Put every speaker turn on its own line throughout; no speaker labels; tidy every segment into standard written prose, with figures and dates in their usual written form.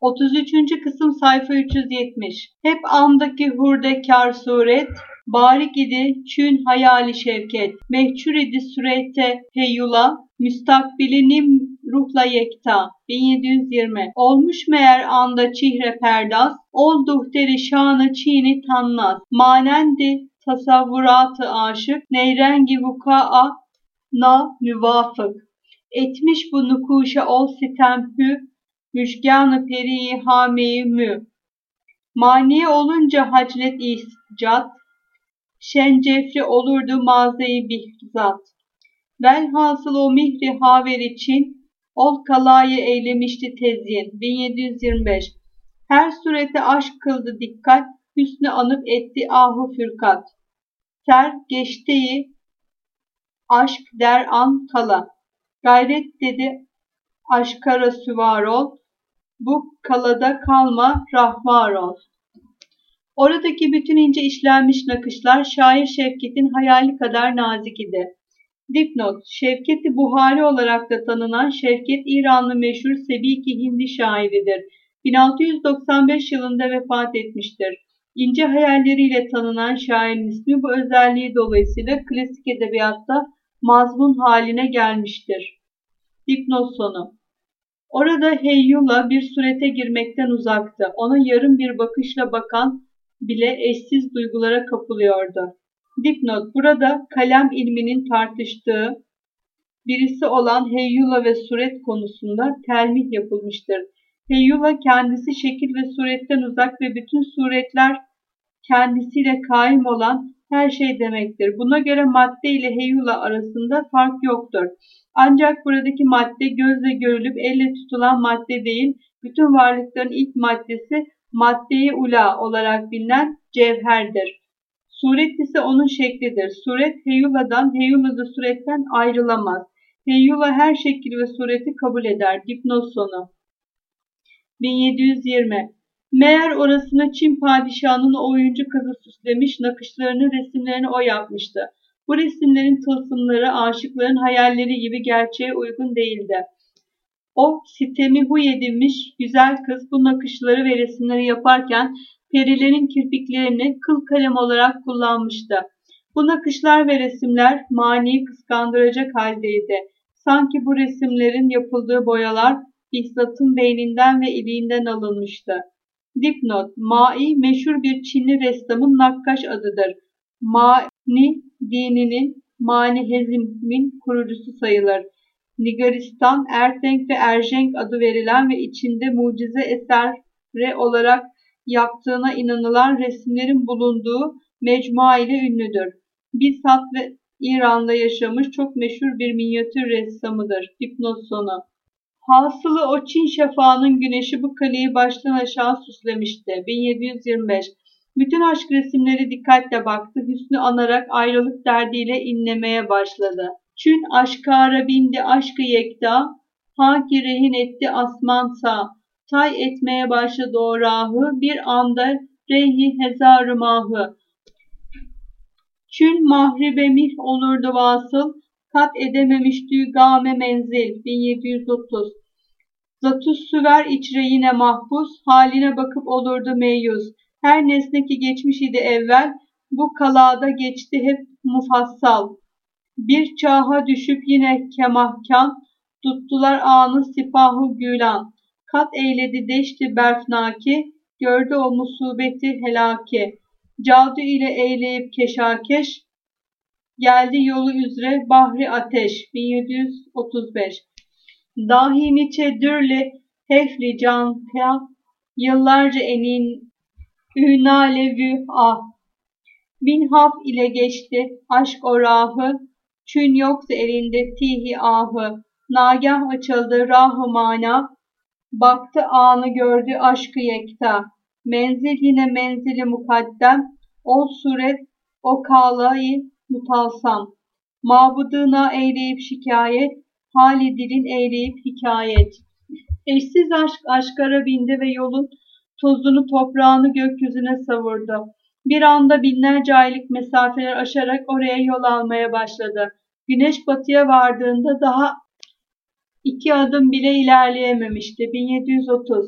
33. kısım sayfa 370. Hep andaki hurdekâr suret, barik idi çün hayali şevket, mehçur idi surete heyula, müstakbilinim ruhla yekta. 1720. Olmuş meğer anda çihre perdaz, ol duhteri şanı çiğni tannaz, manendi tasavvuratı aşık, neyrengi vukaa na müvafık. Etmiş bu nukuşa ol sitemhü, müşgân-ı peri-i hâme-i mü. Mani olunca haclet icat, şencefri olurdu mağazayı bihzat. Velhasıl o mihri haver için, ol kalayı eylemişti tezyin. 1725. Her surete aşk kıldı dikkat, hüsnü anıp etti ahu fürkat. Ter geçteyi aşk der an kala. Gayret dedi aşkara süvar ol, bu kalada kalma rahvar ol. Oradaki bütün ince işlenmiş nakışlar şair Şevket'in hayali kadar nazik idi. Dipnot: Şevket-i Buhari olarak da tanınan Şevket İranlı meşhur Sebiki Hindi şairidir. 1695 yılında vefat etmiştir. İnce hayalleriyle tanınan şairin ismi bu özelliği dolayısıyla klasik edebiyatta mazmun haline gelmiştir. Dipnot sonu. Orada Heyyula bir surete girmekten uzaktı. Ona yarım bir bakışla bakan bile eşsiz duygulara kapılıyordu. Dipnot: Burada kalem ilminin tartıştığı birisi olan Heyyula ve suret konusunda telmih yapılmıştır. Heyyula kendisi şekil ve suretten uzak ve bütün suretler kendisiyle kaim olan her şey demektir. Buna göre madde ile Heyyula arasında fark yoktur. Ancak buradaki madde gözle görülüp elle tutulan madde değil, bütün varlıkların ilk maddesi madde-i ula olarak bilinen cevherdir. Suret ise onun şeklidir. Suret Heyyula'dan, Heyyula da suretten ayrılamaz. Heyyula her şekil ve sureti kabul eder. Dipnot sonu. 1720. Meğer orasını Çin padişahının o oyuncu kızı süslemiş, nakışlarını, resimlerini o yapmıştı. Bu resimlerin tılsımları aşıkların hayalleri gibi gerçeğe uygun değildi. O sitemi huy edilmiş güzel kız bu nakışları ve resimleri yaparken perilerin kirpiklerini kıl kalem olarak kullanmıştı. Bu nakışlar ve resimler maniyi kıskandıracak haldeydi. Sanki bu resimlerin yapıldığı boyalar Bihzat'ın beyninden ve iliğinden alınmıştı. Dipnot: Mai meşhur bir Çinli ressamın nakkaş adıdır. Mani dininin Manihezm'in kurucusu sayılır. Nigaristan, Ertenk ve Erjenk adı verilen ve içinde mucize eseri olarak yaptığına inanılan resimlerin bulunduğu mecmua ile ünlüdür. Bizzat ve İran'da yaşamış çok meşhur bir minyatür ressamıdır. Dipnot sonu. Hasılı o Çin şafağının güneşi bu kaleyi baştan aşağı süslemişti. 1725. Bütün aşk resimleri dikkatle baktı, hüsnü anarak ayrılık derdiyle inlemeye başladı. Çün aşkara bindi aşkı yekta, ha ki rehin etti asmansa, tay etmeye başladı o rahı, bir anda reyhi hezarı mahı. Çün mahribe mih olurdu vasıl, kat edememiştü game menzil. 1730. Zatus süver içre yine mahpus, haline bakıp olurdu meyyus. Her nesne ki geçmiş idi evvel, bu kalada geçti hep mufassal. Bir çaha düşüp yine kemahkan, tuttular anı sipahı gülan. Kat eyledi deşti berfnaki, gördü o musibeti helaki. Cadu ile eyleyip keşakeş, geldi yolu üzere bahri ateş. 1735. Dahi niçe dürle hefli canka, yıllarca enin ünalevü ah. Bin haf ile geçti aşk o rahı, çün yoksa elinde tihi ahı. Nagah açıldı rahı mana, baktı anı gördü aşkı yekta. Menzil yine menzili mukaddem, o suret o kalayı mutalsam. Mabuduna eyleyip şikayet, hali dilin eyleyip hikayet. Eşsiz aşk aşkara bindi ve yolun tozunu toprağını gökyüzüne savurdu. Bir anda binlerce aylık mesafeler aşarak oraya yol almaya başladı. Güneş batıya vardığında daha 2 adım bile ilerleyememişti. 1730.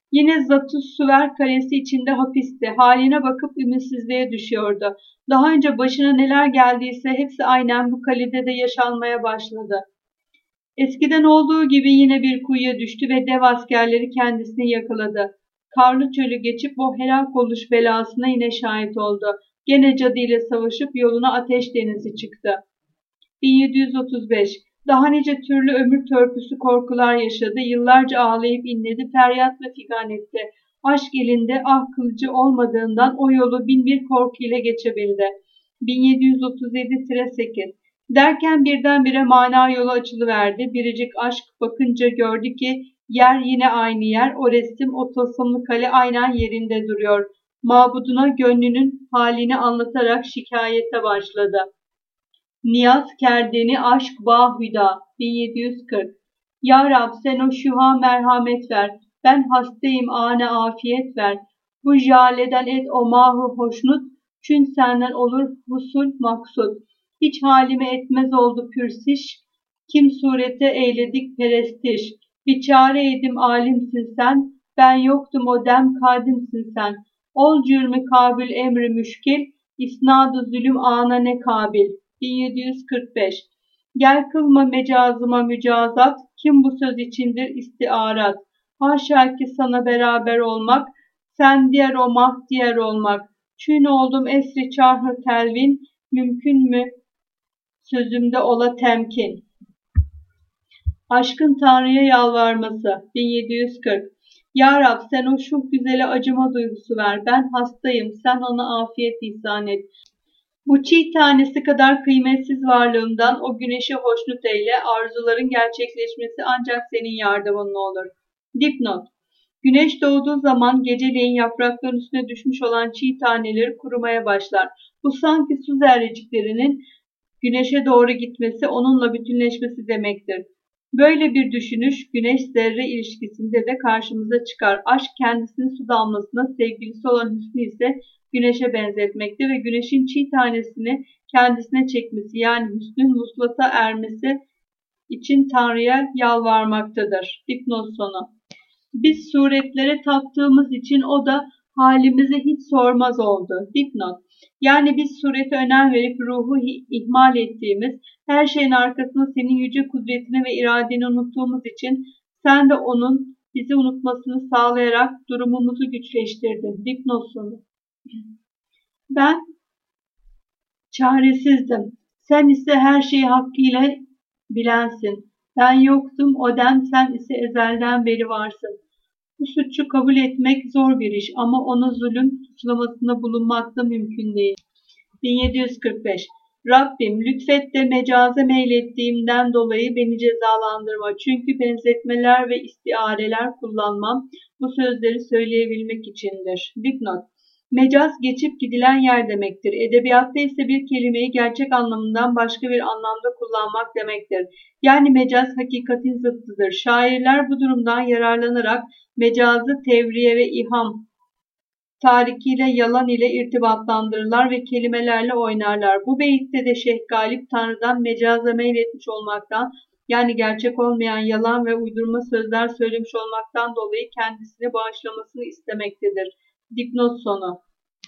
Yine Zatus Süver Kalesi içinde hapisti. Haline bakıp ümitsizliğe düşüyordu. Daha önce başına neler geldiyse hepsi aynen bu kalede de yaşanmaya başladı. Eskiden olduğu gibi yine bir kuyuya düştü ve dev askerleri kendisini yakaladı. Karlı çölü geçip o helak oluş belasına yine şahit oldu. Gene cadı ile savaşıp yoluna ateş denizi çıktı. 1735. Daha nice türlü ömür törpüsü korkular yaşadı. Yıllarca ağlayıp inledi, feryat ve figan etti. Aşk elinde ah kılıcı olmadığından o yolu bin bir korku ile geçebildi. 1737-8. Derken birdenbire mana yolu açılıverdi. Biricik aşk bakınca gördü ki yer yine aynı yer. O resim, o tılsımlı kale aynen yerinde duruyor. Mabuduna gönlünün halini anlatarak şikayete başladı. Niyaz Kerdeni Aşk Bahüda 1740. Ya Rab sen o şuha merhamet ver. Ben hastayım ane afiyet ver. Bu jaleden et o mahu hoşnut. Çün senden olur husul maksud. Hiç halime etmez oldu pürsiş. Kim surete eyledik perestiş. Bir çare edim alimsin sen. Ben yoktum o dem kadimsin sen. Ol cürmü kabil emri müşkil. İsnadı zulüm ana ne kabil. 1745. Gel kılma mecazıma mücazat, kim bu söz içindir istiarat. Haşa ki sana beraber olmak, sen diğer o mah diğer olmak. Çün oldum esri çarhı telvin, mümkün mü sözümde ola temkin. Aşkın Tanrı'ya yalvarması 1740. Ya Rab sen o şuh güzele acıma duygusu ver, ben hastayım, sen ona afiyet ihsan et. Bu çiğ tanesi kadar kıymetsiz varlığımdan o güneşi hoşnut eyle, arzuların gerçekleşmesi ancak senin yardımınla olur. Dipnot. Güneş doğduğu zaman geceleyin yaprakların üstüne düşmüş olan çiğ taneleri kurumaya başlar. Bu sanki su zerreciklerinin güneşe doğru gitmesi, onunla bütünleşmesi demektir. Böyle bir düşünüş güneş-zerre ilişkisinde de karşımıza çıkar. Aşk kendisini su damlasına, sevgilisi olan Hüsnü ise güneşe benzetmekte ve güneşin çiğ tanesini kendisine çekmesi yani Hüsnü'nün vuslata ermesi için Tanrı'ya yalvarmaktadır. Dipnot sonu. Biz suretlere taptığımız için o da halimizi hiç sormaz oldu. Dipnot. Yani biz surete önem verip ruhu ihmal ettiğimiz, her şeyin arkasında senin yüce kudretini ve iradeni unuttuğumuz için sen de onun bizi unutmasını sağlayarak durumumuzu güçleştirdin. Dipnot sonu. Ben çaresizdim. Sen ise her şeyi hakkıyla bilensin. Ben yoktum, o dem sen ise ezelden beri varsın. Bu suçu kabul etmek zor bir iş ama ona zulüm suçlamasında bulunmak da mümkün değil. 1745. Rabbim lütfet de mecaze meylettiğimden dolayı beni cezalandırma. Çünkü benzetmeler ve istiareler kullanmam bu sözleri söyleyebilmek içindir. Dipnot. Mecaz geçip gidilen yer demektir. Edebiyatta ise bir kelimeyi gerçek anlamından başka bir anlamda kullanmak demektir. Yani mecaz hakikatin zıttıdır. Şairler bu durumdan yararlanarak mecazı tevriye ve iham tarikiyle yalan ile irtibatlandırırlar ve kelimelerle oynarlar. Bu beyitte de Şeyh Galip Tanrı'dan mecaza meyletmiş olmaktan yani gerçek olmayan yalan ve uydurma sözler söylemiş olmaktan dolayı kendisini bağışlamasını istemektedir. Dipnot sonu.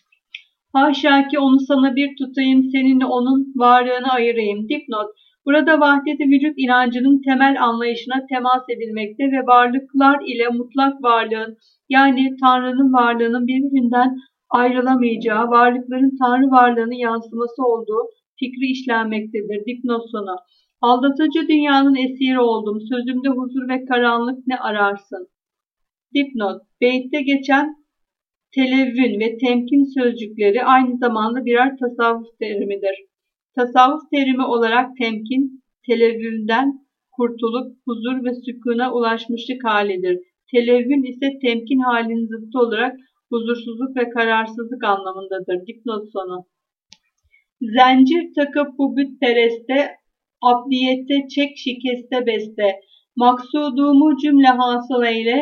Haşa ki onu sana bir tutayım, seninle onun varlığını ayırayım. Dipnot. Burada vahdet-i vücut inancının temel anlayışına temas edilmekte ve varlıklar ile mutlak varlığın yani Tanrı'nın varlığının birbirinden ayrılamayacağı, varlıkların Tanrı varlığının yansıması olduğu fikri işlenmektedir. Dipnot sonu. Aldatıcı dünyanın esiri oldum, sözümde huzur ve karanlık ne ararsın? Dipnot. Beytte geçen televvün ve temkin sözcükleri aynı zamanda birer tasavvuf terimidir. Tasavvuf terimi olarak temkin, televvünden kurtulup huzur ve sükûna ulaşmışlık halidir. Televvün ise temkin halinin zıttı olarak huzursuzluk ve kararsızlık anlamındadır. Dipnot sonu. Zincir takıp bu bütpereste, abdiyette çek şikeste beste. Maksudumu cümle hasıl eyle,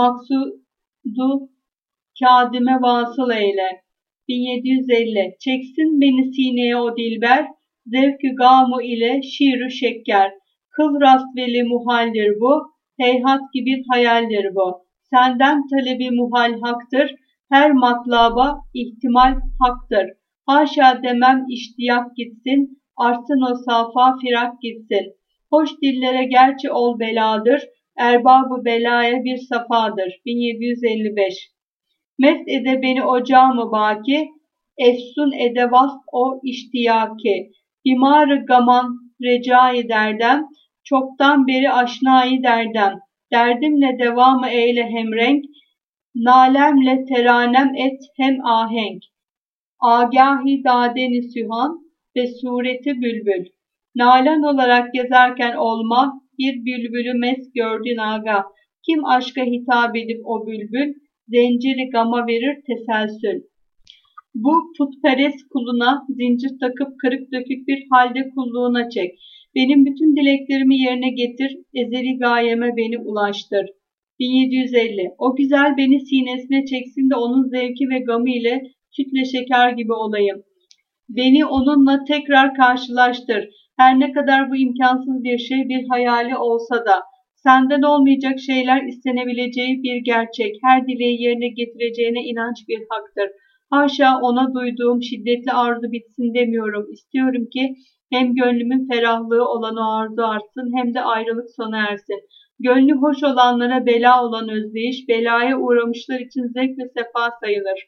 maksudu kâdime vasıl eyle. 1750. Çeksin beni sineye o dilber, zevk-ü gamu ile şiir-ü şekker. Kıl rast veli muhaldir bu, heyhat gibi hayaldir bu. Senden talebi muhal haktır, her matlaba ihtimal haktır. Haşa demem iştiyak gitsin, artsın o safa firak gitsin. Hoş dillere gerçi ol beladır, erbabı belaya bir safadır. 1755. Mest ede beni ocağımı baki, efsun ede vast o iştiyaki. Bimar-ı gaman recai derdem, çoktan beri aşnayı derdem. Derdimle devamı eyle hemrenk, nalemle teranem et hem ahenk. Âgâh-ı dâden-i sühan ve sureti bülbül. Nalan olarak gezerken olma, bir bülbülü mes gördün aga. Kim aşka hitap edip o bülbül, zenciri gama verir teselsül. Bu putperest kuluna zincir takıp kırık dökük bir halde kulluğuna çek. Benim bütün dileklerimi yerine getir, ezeli gayeme beni ulaştır. 1750. O güzel beni sinesine çeksin de onun zevki ve gamı ile sütle şeker gibi olayım. Beni onunla tekrar karşılaştır. Her ne kadar bu imkansız bir şey bir hayali olsa da, senden olmayacak şeyler istenebileceği bir gerçek, her dileği yerine getireceğine inanç bir haktır. Haşa ona duyduğum şiddetli arzu bitsin demiyorum. İstiyorum ki hem gönlümün ferahlığı olan o arzu artsın hem de ayrılık sona ersin. Gönlü hoş olanlara bela olan özdeyiş, belaya uğramışlar için zevk ve sefa sayılır.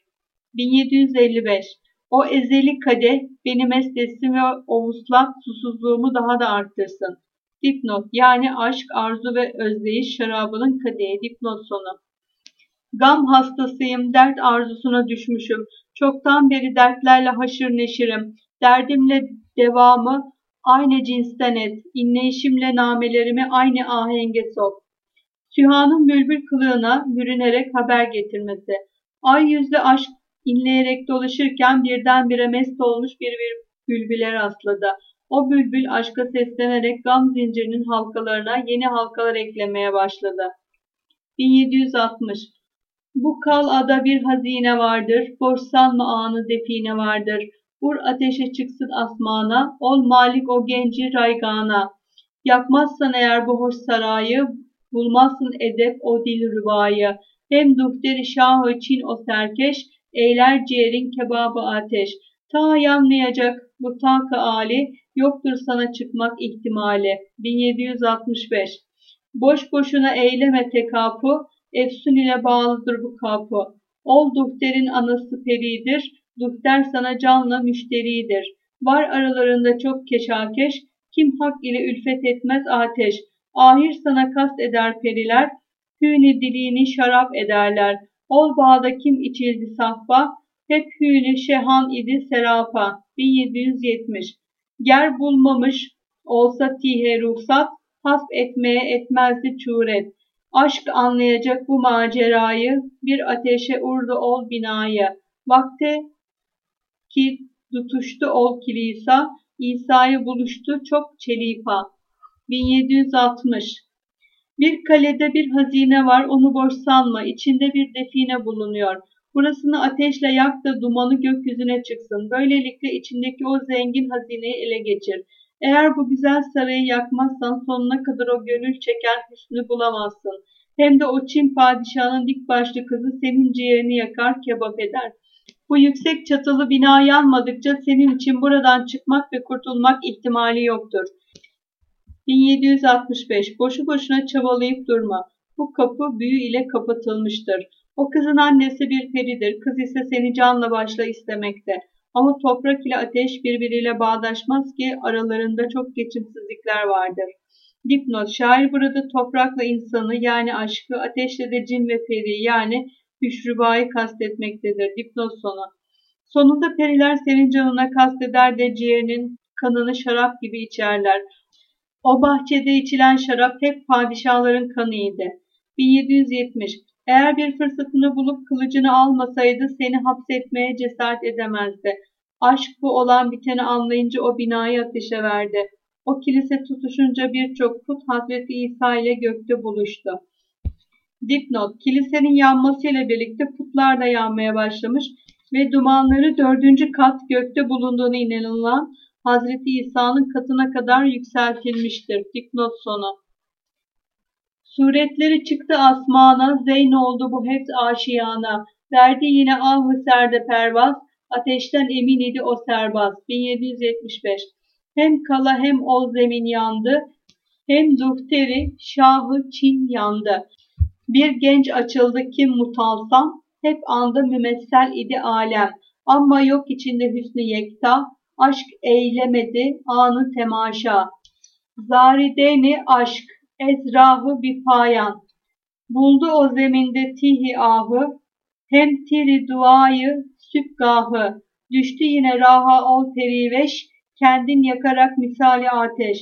1755. O ezeli kadeh beni mest etsin ve o vuslat susuzluğumu daha da arttırsın. Dipnot, yani aşk, arzu ve özdeyiş şarabının kadehi. Dipnot sonu. Gam hastasıyım, dert arzusuna düşmüşüm. Çoktan beri dertlerle haşır neşirim. Derdimle devamı aynı cinsten et. İnleyişimle namelerimi aynı ahenge sok. Sühanın bülbül kılığına bürünerek haber getirmesi. Ay yüzlü aşk inleyerek dolaşırken birdenbire mest olmuş bir bülbüle rastladı. O bülbül aşka seslenerek gam zincirinin halkalarına yeni halkalar eklemeye başladı. 1760. Bu kalada bir hazine vardır, boş sanma anı define vardır. Vur ateşe çıksın asmana, ol malik o genci raygana. Yakmazsan eğer bu hoş sarayı, bulmazsın edep o dil rübayı. Hem duhteri şah-ı Çin o serkeş, eyler ciğerin kebabı ateş. Ta yanmayacak bu tak-ı âli, yoktur sana çıkmak ihtimali. 1765. Boş boşuna eyleme tekapü, efsun ile bağlıdır bu kapı. Ol duhterin anası peridir, duhter sana canla müşteridir. Var aralarında çok keşakeş, kim hak ile ülfet etmez ateş. Ahir sana kast eder periler, hüni dilini şarap ederler. Ol bağda kim içildi saffa, hep hüni şehan idi serapa. 1770. Ger bulmamış olsa tihe ruhsat, hasp etmeye etmezdi çuret. Aşk anlayacak bu macerayı, bir ateşe urdu ol binayı. Vakte ki tutuştu ol kilisa, İsa'yı buluştu çok çelipa. 1760. Bir kalede bir hazine var, onu boş sanma, içinde bir define bulunuyor. Burasını ateşle yak da dumanı gökyüzüne çıksın. Böylelikle içindeki o zengin hazineyi ele geçir. Eğer bu güzel sarayı yakmazsan sonuna kadar o gönül çeken hüsnü bulamazsın. Hem de o Çin padişahının dik başlı kızı senin ciğerini yakar, kebap eder. Bu yüksek çatılı bina yanmadıkça senin için buradan çıkmak ve kurtulmak ihtimali yoktur. 1765. Boşu boşuna çabalayıp durma. Bu kapı büyü ile kapatılmıştır. O kızın annesi bir peridir. Kız ise seni canla başla istemekte. Ama toprak ile ateş birbiriyle bağdaşmaz ki aralarında çok geçimsizlikler vardır. Dipnot, şair burada toprakla insanı yani aşkı, ateşle de cin ve peri yani hüşrübayı kastetmektedir. Dipnot sonu. Sonunda periler senin canına kasteder de ciğerinin kanını şarap gibi içerler. O bahçede içilen şarap hep padişahların kanıydı. 1770. Eğer bir fırsatını bulup kılıcını almasaydı seni hapsetmeye cesaret edemezdi. Aşk bu olan biteni anlayınca o binayı ateşe verdi. O kilise tutuşunca birçok put Hazreti İsa ile gökte buluştu. Dipnot, kilisenin yanmasıyla birlikte putlar da yanmaya başlamış ve dumanları 4. kat gökte bulunduğunu inanılan Hazreti İsa'nın katına kadar yükseltilmiştir. Dipnot sonu. Suretleri çıktı asmana, zeyn oldu bu hepsi aşiyana. Verdi yine ahı serde pervaz, ateşten emin idi o serbaz. 1775. Hem kala hem ol zemin yandı, hem duhteri şahı Çin yandı. Bir genç açıldı kim mutalsam, hep anda mümessel idi alem. Ama yok içinde hüsnü yekta, aşk eylemedi anı temaşa. Zarideni aşk, ezrahı bir payan. Buldu o zeminde tihi ahı, hem tiri duayı sübgahı. Düştü yine raha ol periveş, kendin yakarak misali ateş.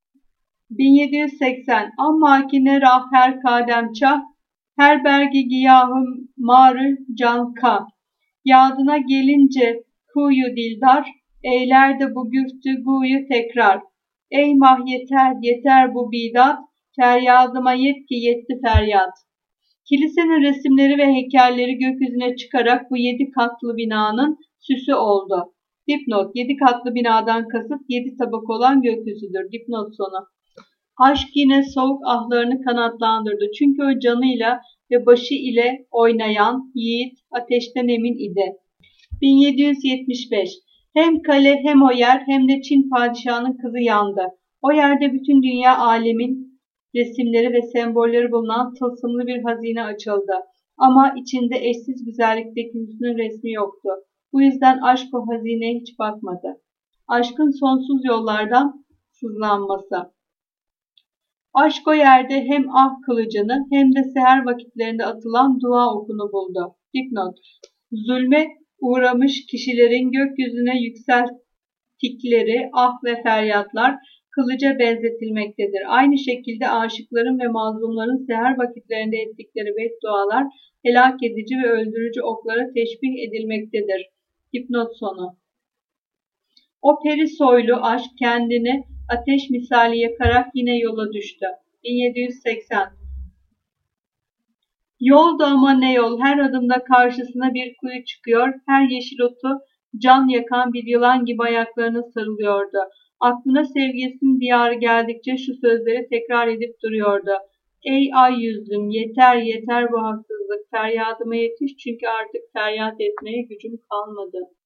1780. Amma ki ne rah her kadem çah, her bergi giyahı marı canka. Yadına gelince kuyu dildar, eyler de bu güftü guyu tekrar. Ey mah yeter, yeter bu bidat, feryadıma yet ki yetti feryat. Kilisenin resimleri ve heykelleri gökyüzüne çıkarak bu 7 katlı binanın süsü oldu. Dipnot: 7 katlı binadan kasıt 7 tabak olan gökyüzüdür. Dipnot sonu. Aşk yine soğuk ahlarını kanatlandırdı. Çünkü o canıyla ve başı ile oynayan yiğit ateşten emin idi. 1775. Hem kale hem o yer hem de Çin padişahının kızı yandı. O yerde bütün dünya alemin resimleri ve sembolleri bulunan tılsımlı bir hazine açıldı. Ama içinde eşsiz güzellikteki hüsnün resmi yoktu. Bu yüzden aşk o hazineye hiç bakmadı. Aşkın sonsuz yollardan sızlanması. Aşk o yerde hem ah kılıcını hem de seher vakitlerinde atılan dua okunu buldu. Dipnot: Zulme uğramış kişilerin gökyüzüne yükselttikleri ah ve feryatlar kılıca benzetilmektedir. Aynı şekilde aşıkların ve mazlumların seher vakitlerinde ettikleri beddualar helak edici ve öldürücü oklara teşbih edilmektedir. Dipnot sonu. O peri soylu aşk kendini ateş misali yakarak yine yola düştü. 1780. Yoldu ama ne yol, her adımda karşısına bir kuyu çıkıyor, her yeşil otu can yakan bir yılan gibi ayaklarına sarılıyordu. Aklına sevgilisinin diyarı geldikçe şu sözleri tekrar edip duruyordu. Ey ay yüzlüm, yeter yeter bu haksızlık, feryadıma yetiş çünkü artık feryat etmeye gücüm kalmadı.